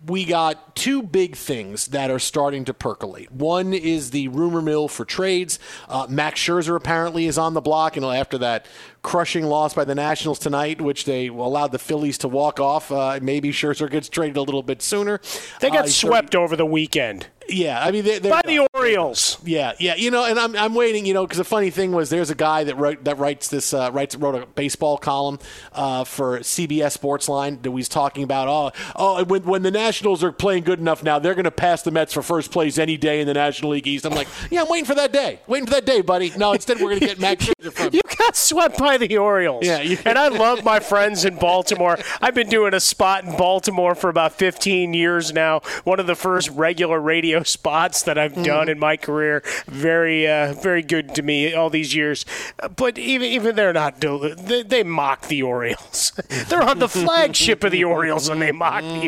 we got two big things that are starting to percolate. One is the rumor mill for trades. Uh, Max Scherzer apparently is on the block, and after that crushing loss by the Nationals tonight, which they allowed the Phillies to walk off, uh, maybe Scherzer gets traded a little bit sooner. They got uh, swept over the weekend. Yeah, I mean, they, by the Orioles. Yeah, yeah, you know, and I'm I'm waiting, you know, because the funny thing was, there's a guy that wrote that writes this uh, writes wrote a baseball column uh, for C B S Sportsline that was talking about oh oh when when the Nationals are playing good enough now, they're going to pass the Mets for first place any day in the National League East. I'm like, yeah, I'm waiting for that day, waiting for that day, buddy. No, instead we're going to get Max Scherzer from you got swept by the Orioles. Yeah, you- and I love my friends in Baltimore. I've been doing a spot in Baltimore for about fifteen years now. One of the first regular radio spots that I've mm. done in my career. Very, uh, very good to me all these years. But even even they're not doing. They, they mock the Orioles. They're on the flagship of the Orioles, and they mock the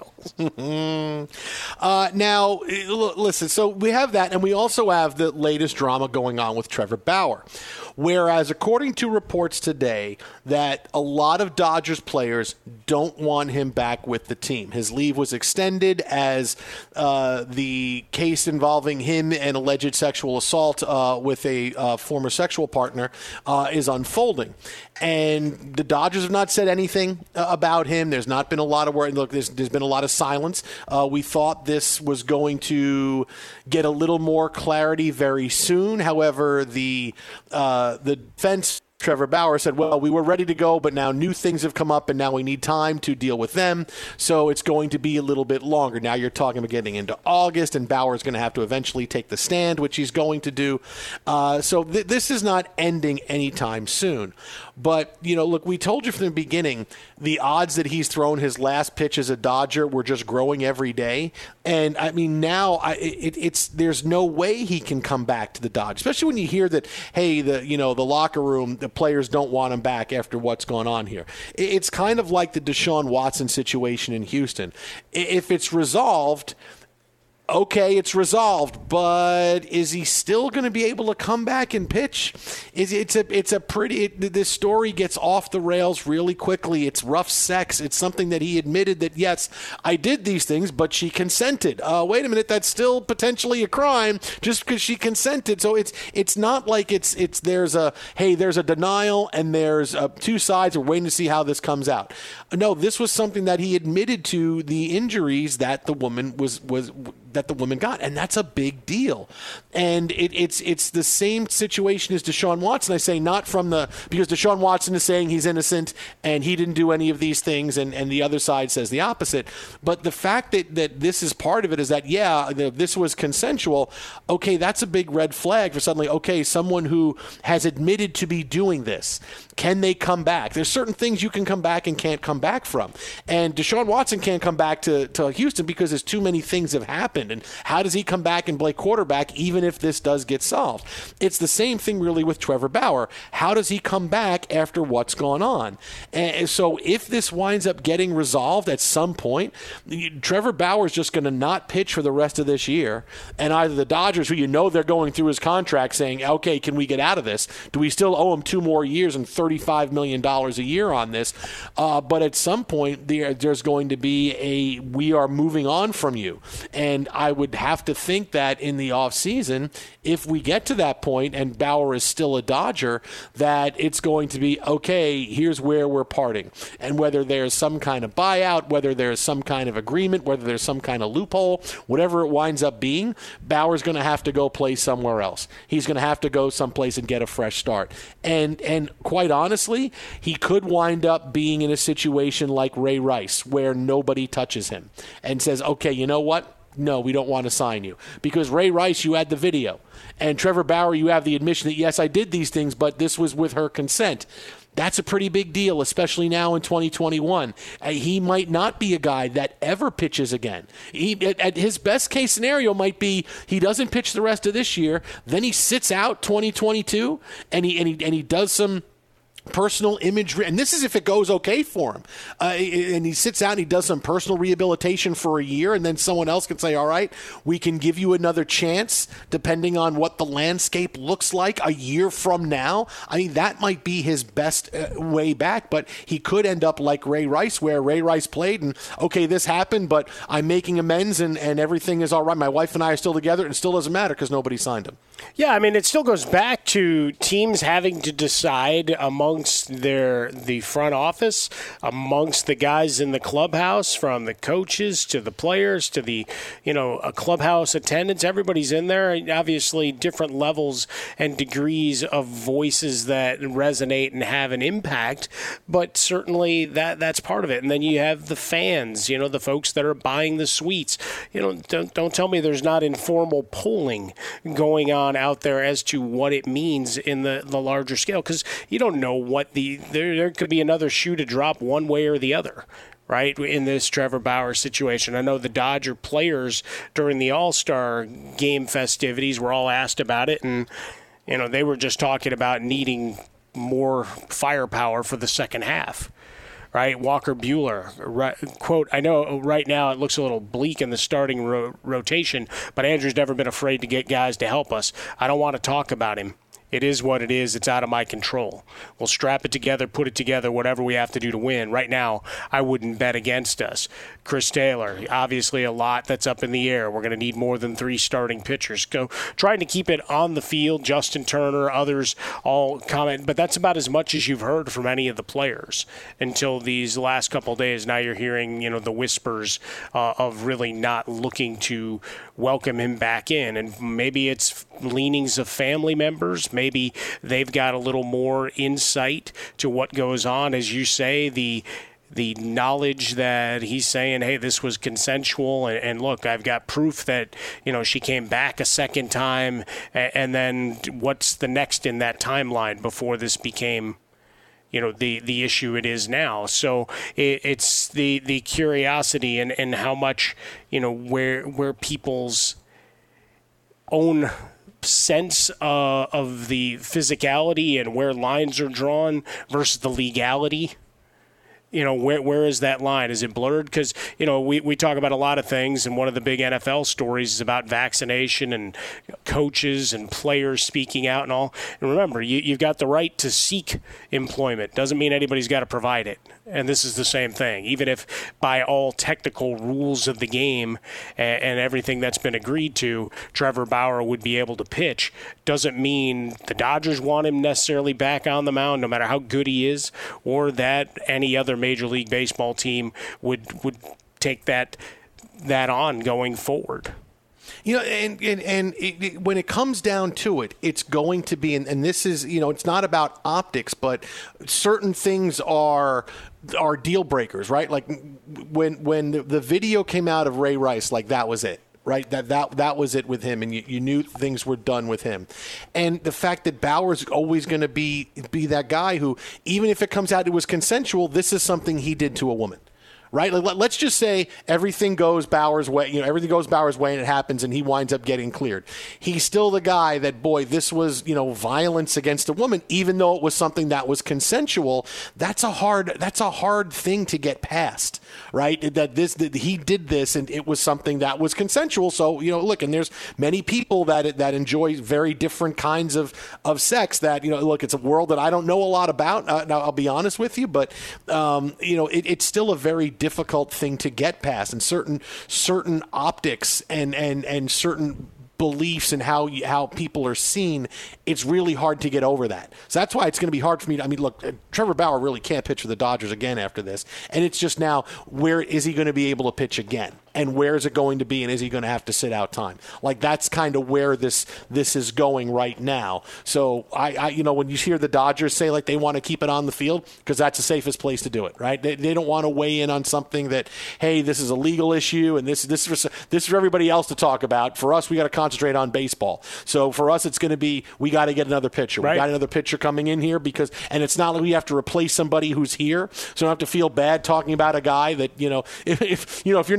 Orioles. uh, now, listen. So we have that, and we also have the latest drama going on with Trevor Bauer. Whereas, according to reports today, that a lot of Dodgers players don't want him back with the team. His leave was extended as uh, the case involving him and alleged sexual assault uh, with a uh, former sexual partner uh, is unfolding. And the Dodgers have not said anything uh, about him. There's not been a lot of word. Look, there's, there's been a lot of silence. Uh, we thought this was going to get a little more clarity very soon. However, the uh, the defense, Trevor Bauer, said, well, we were ready to go, but now new things have come up, and now we need time to deal with them, so it's going to be a little bit longer. Now you're talking about getting into August, and Bauer's going to have to eventually take the stand, which he's going to do. Uh, so th- this is not ending anytime soon. But, you know, look, we told you from the beginning, the odds that he's thrown his last pitch as a Dodger were just growing every day. And, I mean, now I, it, it's there's no way he can come back to the Dodgers, especially when you hear that, hey, the you know, the locker room, the players don't want him back after what's going on here. It's kind of like the Deshaun Watson situation in Houston. If it's resolved, okay, it's resolved, but is he still going to be able to come back and pitch? Is it's a it's a pretty it, this story gets off the rails really quickly. It's rough sex. It's something that he admitted that, yes, I did these things, but she consented. Uh, wait a minute, that's still potentially a crime just because she consented. So it's it's not like it's it's there's a hey there's a denial and there's uh, two sides. We're waiting to see how this comes out. No, this was something that he admitted to, the injuries that the woman was was. that the woman got, and that's a big deal. And it, it's it's the same situation as Deshaun Watson. I say not from the because Deshaun Watson is saying he's innocent and he didn't do any of these things, and, and the other side says the opposite. But the fact that, that this is part of it is that, yeah, the, this was consensual. Okay, that's a big red flag for suddenly, okay, someone who has admitted to be doing this, can they come back? There's certain things you can come back and can't come back from. And Deshaun Watson can't come back to, to Houston because there's too many things have happened. And how does he come back and play quarterback even if this does get solved? It's the same thing really with Trevor Bauer. How does he come back after what's gone on? And so if this winds up getting resolved at some point, Trevor Bauer is just going to not pitch for the rest of this year. And either the Dodgers, who you know they're going through his contract, saying, okay, can we get out of this? Do we still owe him two more years and thirty-five million dollars a year on this? Uh, but at some point, there, there's going to be a we are moving on from you. And I would have to think that in the offseason, if we get to that point and Bauer is still a Dodger, that it's going to be, okay, here's where we're parting. And whether there's some kind of buyout, whether there's some kind of agreement, whether there's some kind of loophole, whatever it winds up being, Bauer's going to have to go play somewhere else. He's going to have to go someplace and get a fresh start. And and quite honestly, he could wind up being in a situation like Ray Rice, where nobody touches him and says, okay, you know what? No, we don't want to sign you. Because Ray Rice, you had the video. And Trevor Bauer, you have the admission that, yes, I did these things, but this was with her consent. That's a pretty big deal, especially now in twenty twenty-one. Uh, he might not be a guy that ever pitches again. He, at, at his best case scenario might be he doesn't pitch the rest of this year, then he sits out twenty twenty-two, and he and he and he does some personal image, and this is if it goes okay for him, uh, and he sits out and he does some personal rehabilitation for a year, and then someone else can say, all right, we can give you another chance depending on what the landscape looks like a year from now. I mean, that might be his best uh, way back, but he could end up like Ray Rice, where Ray Rice played and, okay, this happened, but I'm making amends and, and everything is all right. My wife and I are still together, and it still doesn't matter because nobody signed him. Yeah, I mean, it still goes back to teams having to decide amongst their the front office, amongst the guys in the clubhouse, from the coaches to the players to the, you know, a clubhouse attendance. Everybody's in there. Obviously, different levels and degrees of voices that resonate and have an impact, but certainly that that's part of it. And then you have the fans, you know, the folks that are buying the suites. You know, don't don't tell me there's not informal polling going on out there as to what it means in the, the larger scale, because you don't know what the there, there could be another shoe to drop one way or the other, right, in this Trevor Bauer situation. I know the Dodger players during the All-Star game festivities were all asked about it, and you know they were just talking about needing more firepower for the second half. Right, Walker Buehler, right, quote, I know right now it looks a little bleak in the starting ro- rotation, but Andrew's never been afraid to get guys to help us. I don't want to talk about him. It is what it is. It's out of my control. We'll strap it together, put it together, whatever we have to do to win. Right now, I wouldn't bet against us. Chris Taylor, obviously a lot that's up in the air. We're going to need more than three starting pitchers. Go trying to keep it on the field. Justin Turner, others all comment, but that's about as much as you've heard from any of the players until these last couple of days. Now you're hearing, you know, the whispers uh, of really not looking to welcome him back in, and maybe it's leanings of family members. Maybe they've got a little more insight to what goes on. As you say, the the knowledge that he's saying, hey, this was consensual, and, and look, I've got proof that, you know, she came back a second time, and, and then what's the next in that timeline before this became, you know, the, the issue it is now. So it, it's the, the curiosity and, and how much, you know, where where people's own sense uh, of the physicality and where lines are drawn versus the legality. You know, where where is that line? Is it blurred? Because, you know, we, we talk about a lot of things, and one of the big N F L stories is about vaccination and coaches and players speaking out and all. And remember, you, you've got the right to seek employment. Doesn't mean anybody's got to provide it. And this is the same thing. Even if by all technical rules of the game and, and everything that's been agreed to, Trevor Bauer would be able to pitch, doesn't mean the Dodgers want him necessarily back on the mound, no matter how good he is, or that any other Major League Baseball team would would take that that on going forward. You know, and and, and it, it, when it comes down to it, it's going to be, and, and this is, you know, it's not about optics, but certain things are are deal breakers, right? Like when when the, the video came out of Ray Rice, like that was it. Right, that that that was it with him, and you, you knew things were done with him. And the fact that Bauer's always going to be be that guy who, even if it comes out it was consensual, this is something he did to a woman. Right? Like, let's just say everything goes Bauer's way, you know, everything goes Bauer's way and it happens and he winds up getting cleared. He's still the guy that, boy, this was, you know, violence against a woman, even though it was something that was consensual. That's a hard, that's a hard thing to get past, right? That this, that he did this and it was something that was consensual. So, you know, look, and there's many people that, that enjoy very different kinds of, of sex that, you know, look, it's a world that I don't know a lot about. Uh, now, I'll be honest with you, but, um, you know, it, it's still a very difficult thing to get past, and certain certain optics and and and certain beliefs and how you, how people are seen, it's really hard to get over that. So that's why it's going to be hard for me to, I mean, look, Trevor Bauer really can't pitch for the Dodgers again after this, and it's just now, where is he going to be able to pitch again? And where is it going to be, and is he going to have to sit out time? Like, that's kind of where this this is going right now. So, I, I you know, when you hear the Dodgers say, like, they want to keep it on the field, because that's the safest place to do it, right? They, they don't want to weigh in on something that, hey, this is a legal issue, and this, this, is, this is for everybody else to talk about. For us, we got to concentrate on baseball. So, for us, it's going to be, we got to get another pitcher. Right. We got another pitcher coming in here, because, and it's not like we have to replace somebody who's here, so don't have to feel bad talking about a guy that, you know, if, if you know, if you're next to a guy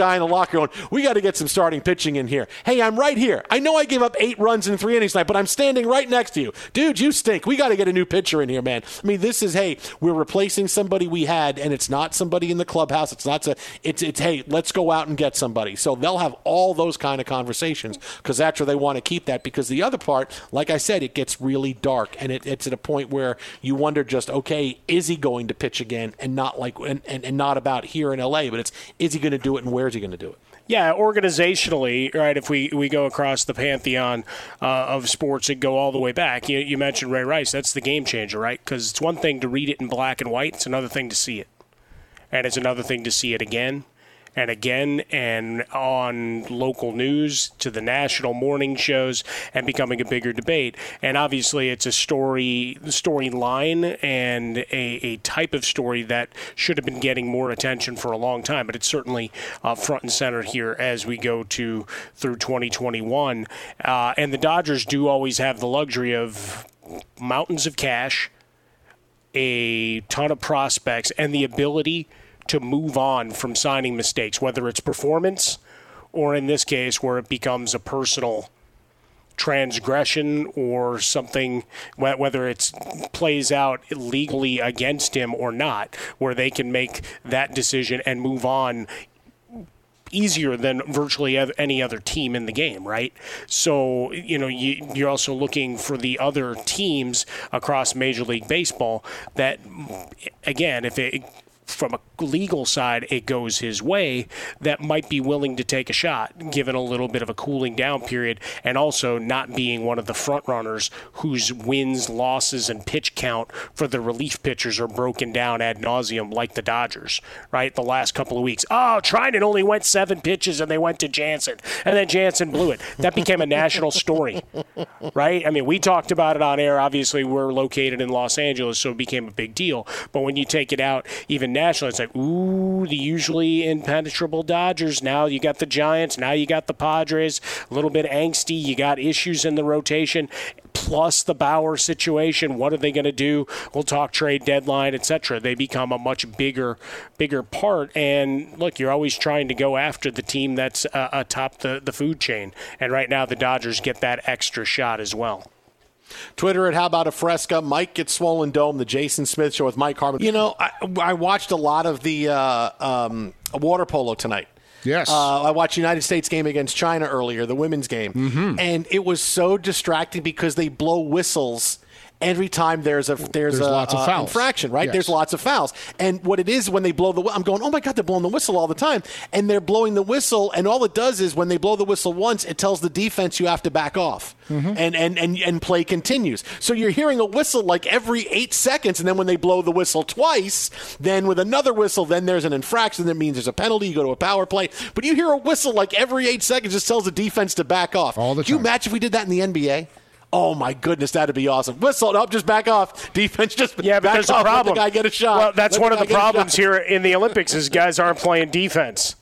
guy in the locker going, we got to get some starting pitching in here. Hey, I'm right here. I know I gave up eight runs in three innings tonight, but I'm standing right next to you. Dude, you stink. We got to get a new pitcher in here, man. I mean, this is, hey, we're replacing somebody we had, and it's not somebody in the clubhouse. It's not, a, it's, it's hey, let's go out and get somebody. So they'll have all those kind of conversations because that's where they want to keep that. Because the other part, like I said, it gets really dark, and it, it's at a point where you wonder just, okay, is he going to pitch again, and not like and, and, and not about here in L A, but it's is he going to do it and where is he going to do it? Yeah, organizationally, right, if we, we go across the pantheon uh, of sports and go all the way back, you, you mentioned Ray Rice. That's the game changer, right? Because it's one thing to read it in black and white. It's another thing to see it. And it's another thing to see it again and again and on local news to the national morning shows and becoming a bigger debate. And obviously it's a story storyline and a, a type of story that should have been getting more attention for a long time, but it's certainly uh, front and center here as we go to through twenty twenty-one. Uh, and the Dodgers do always have the luxury of mountains of cash, a ton of prospects, and the ability to move on from signing mistakes, whether it's performance or in this case where it becomes a personal transgression or something, whether it plays out legally against him or not, where they can make that decision and move on easier than virtually any other team in the game, right? So, you know, you, you're also looking for the other teams across Major League Baseball that, again, if it from a legal side it goes his way, that might be willing to take a shot, given a little bit of a cooling down period, and also not being one of the front runners whose wins, losses, and pitch count for the relief pitchers are broken down ad nauseum like the Dodgers, right? The last couple of weeks. Oh, Trinan only went seven pitches and they went to Jansen, and then Jansen blew it. That became a national story, right? I mean, we talked about it on air. Obviously, we're located in Los Angeles, so it became a big deal. But when you take it out, even national, it's like, ooh, the usually impenetrable Dodgers. Now you got the Giants. Now you got the Padres. A little bit angsty. You got issues in the rotation, plus the Bauer situation. What are they going to do? We'll talk trade deadline, et cetera. They become a much bigger, bigger part. And look, you're always trying to go after the team that's uh, atop the, the food chain. And right now the Dodgers get that extra shot as well. Twitter at How About a Fresca. Mike gets Swollen Dome, the Jason Smith Show with Mike Harmon. You know, I, I watched a lot of the uh, um, water polo tonight. Yes. Uh, I watched United States game against China earlier, the women's game. Mm-hmm. And it was so distracting because they blow whistles every time there's a there's, there's a lots of uh, fouls. infraction, right? Yes. There's lots of fouls. And what it is when they blow the I'm going, oh my God, they're blowing the whistle all the time. And they're blowing the whistle, and all it does is when they blow the whistle once, it tells the defense you have to back off. Mm-hmm. And, and, and, and play continues. So you're hearing a whistle like every eight seconds, and then when they blow the whistle twice, then with another whistle, then there's an infraction. That means there's a penalty. You go to a power play. But you hear a whistle like every eight seconds, just tells the defense to back off. All the time. Can you imagine if we did that in the N B A? Oh, my goodness, that'd be awesome. Whistle, up, just back off. Defense, just yeah, but back there's off. a problem. Let the guy get a shot. Well, that's Let one the of the guy get a problems shot. here in the Olympics is guys aren't playing defense.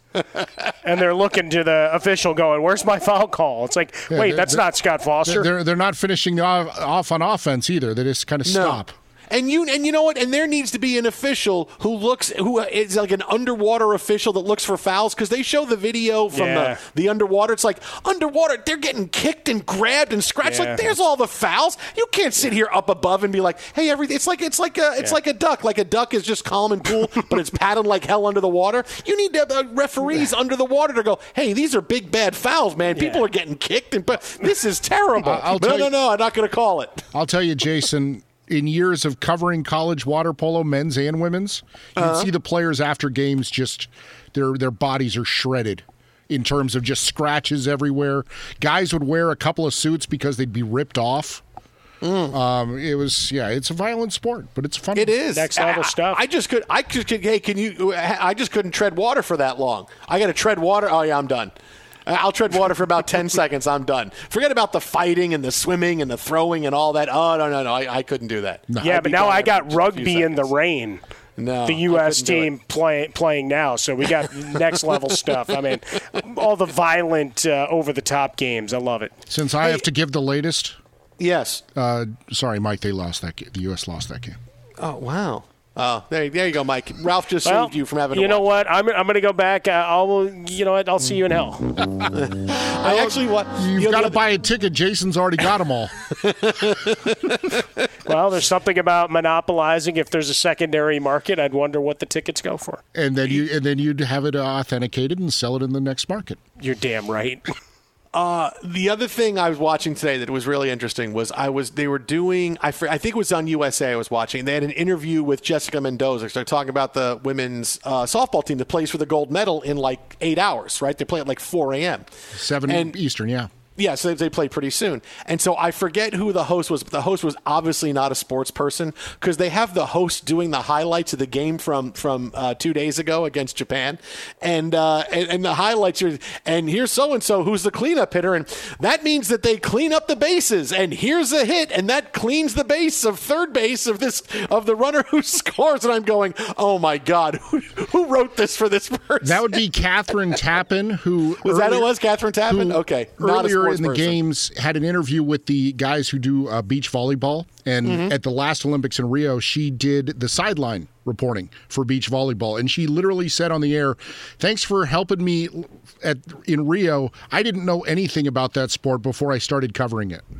And they're looking to the official going, where's my foul call? It's like, Yeah, wait, that's not Scott Foster. They're, they're not finishing off, off on offense either. They just kind of No. stop. And you and you know what? And there needs to be an official who looks who is like an underwater official that looks for fouls, because they show the video from Yeah. the, the underwater. It's like underwater, they're getting kicked and grabbed and scratched. Yeah. Like there's all the fouls. You can't sit here up above and be like, hey, everything. It's like it's like a it's Yeah. like a duck. Like a duck is just calm and cool, but it's paddling like hell under the water. You need to, uh, referees under the water to go, hey, these are big bad fouls, man. People Yeah. are getting kicked, and but this is terrible. I'll no, tell no, you- no, I'm not going to call it. I'll tell you, Jason, in years of covering college water polo, men's and women's, you Uh-huh. can see the players after games just their their bodies are shredded in terms of just scratches everywhere. Guys would wear a couple of suits because they'd be ripped off. Mm. Um, it was yeah, it's a violent sport, but it's fun. It is Next level I, stuff. I just could. I just could. Hey, can you? I just couldn't tread water for that long. I got to tread water. Oh yeah, I'm done. I'll tread water for about ten seconds. I'm done. Forget about the fighting and the swimming and the throwing and all that. Oh no, no, no. I, I couldn't do that. yeah, I'd but be now done I after got just a few rugby in the seconds. rain. No, the U S I couldn't do team it. play, playing now, so we got next level stuff. I mean, all the violent, uh, over the top games. I love it. Since I have to give the latest, Yes. uh, sorry, Mike, they lost that game. The U S lost that game. Oh wow. Oh, there, there you go, Mike. Ralph just well, saved you from having to You know watch. what? I'm, I'm going to go back. Uh, I'll, you know what? I'll see you in hell. I actually want. You've you know, got to the- buy a ticket. Jason's already got them all. Well, there's something about monopolizing. If there's a secondary market, I'd wonder what the tickets go for. And then you and then you'd have it authenticated and sell it in the next market. You're damn right. Uh, the other thing I was watching today that was really interesting was I was they were doing I, fr- I think it was on U S A I was watching. They had an interview with Jessica Mendoza. They're talking about the women's uh, softball team that plays for the gold medal in like eight hours. Right? They play at like four a.m. Seven And- Eastern, yeah. Yeah, so they play pretty soon. And so I forget who the host was, but the host was obviously not a sports person because they have the host doing the highlights of the game from from uh, two days ago against Japan. And, uh, and and the highlights are, and here's so-and-so who's the cleanup hitter, and that means that they clean up the bases, and here's a hit, and that cleans the base of third base of this of the runner who scores. And I'm going, oh, my God, who, who wrote this for this person? That would be Catherine Tappan, who Was that who earlier- it was, Catherine Tappan? who Okay, not a earlier sports in the person. games had an interview with the guys who do uh, beach volleyball, and Mm-hmm. at the last Olympics in Rio, she did the sideline reporting for beach volleyball, and she literally said on the air, "Thanks for helping me at in Rio. I didn't know anything about that sport before I started covering it."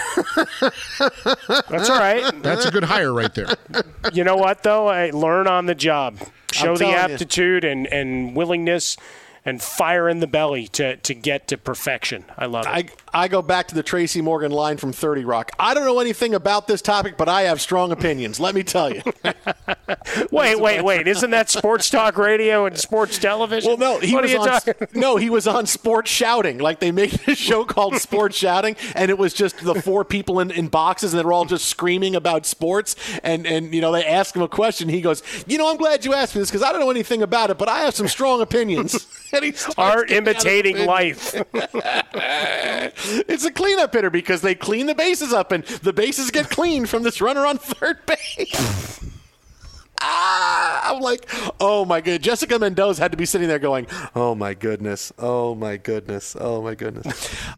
That's all right. That's a good hire right there. You know what, though? I learn on the job. Show the telling you. aptitude and, and willingness and fire in the belly to, to get to perfection. I love it. I, I go back to the Tracy Morgan line from thirty Rock. I don't know anything about this topic, but I have strong opinions. Let me tell you. wait, wait, wait. Isn't that sports talk radio and sports television? Well, no, he what was are you on. talking? No, he was on Sports Shouting. Like they made a show called Sports Shouting, and it was just the four people in, in boxes, and they were all just screaming about sports. And and you know they asked him a question. He goes, "You know, I'm glad you asked me this because I don't know anything about it, but I have some strong opinions." And he starts Art getting out of imitating opinion. life. It's a cleanup hitter because they clean the bases up, and the bases get cleaned from this runner on third base. Ah, I'm like, oh my god. Jessica Mendoza had to be sitting there going, oh my goodness, oh my goodness, oh my goodness.